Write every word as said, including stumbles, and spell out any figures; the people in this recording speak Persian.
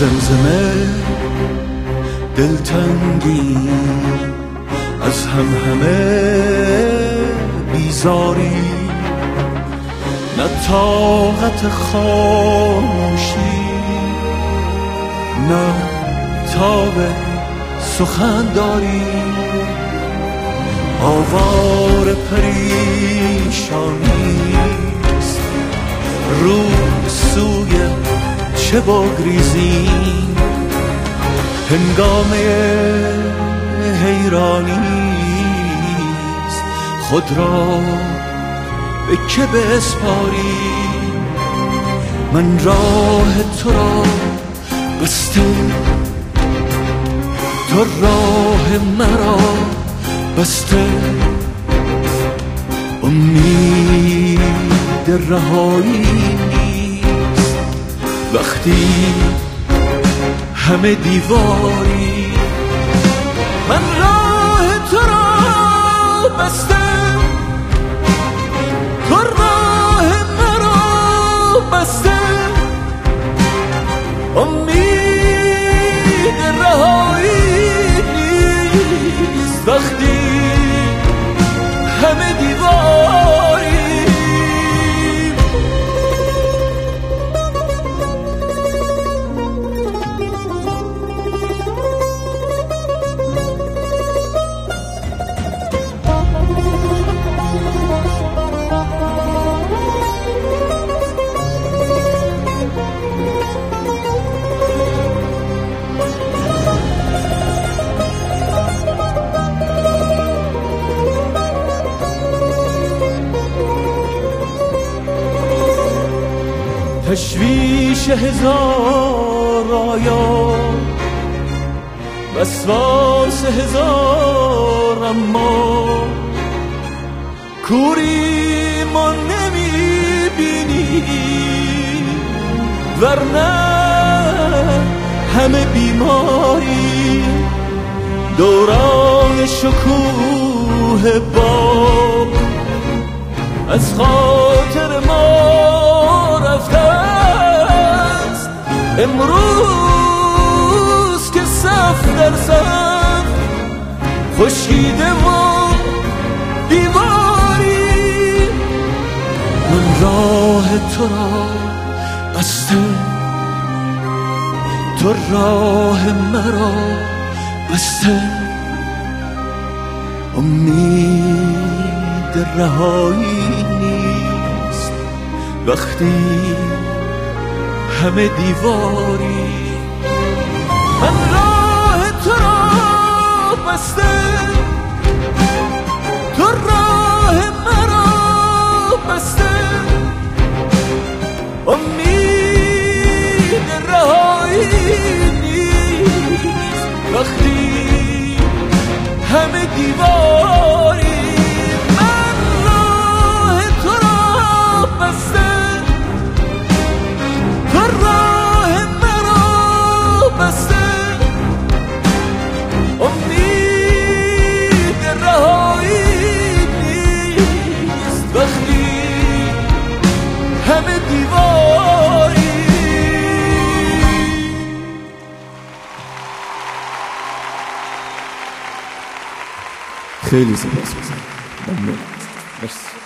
زمزمه دلتنگی از هم همه بیزاری، نه طاقت خاموشی نه تاب سخن داری. آوار پریشانیست رو سوی چه بگریزیم، هنگامه حیرانیست خود را به که بسپاریم. من راه تو را بسته، تو راه مرا بسته، امید رهایی نیست وقتی همه دیواری. من راه تو را بسته، تو راه مرا بسته، امید رهایی نیست وقتی همه دیواری. تشویش هزار آیا، وسواس هزار اما، کوری ما نمیبینی ورنه همه بیماری. دوران شکوه باب از خاطر ما رفته است، امروز که صف در صف خشکیده و دیواری. من راه تو را بسته، تو راه مرا بسته، امید رهایی نیست وقتی همه دیواری. من راه تو را بسته، تو راه مرا بسته، امید رهایی نیست وقتی همه دیواری. من راه تو را بسته، تو راه مرا بسته، امید رهایی نیست وقتی همه دیواری. خیلی سپاسگزارم. ممنون. مرسی.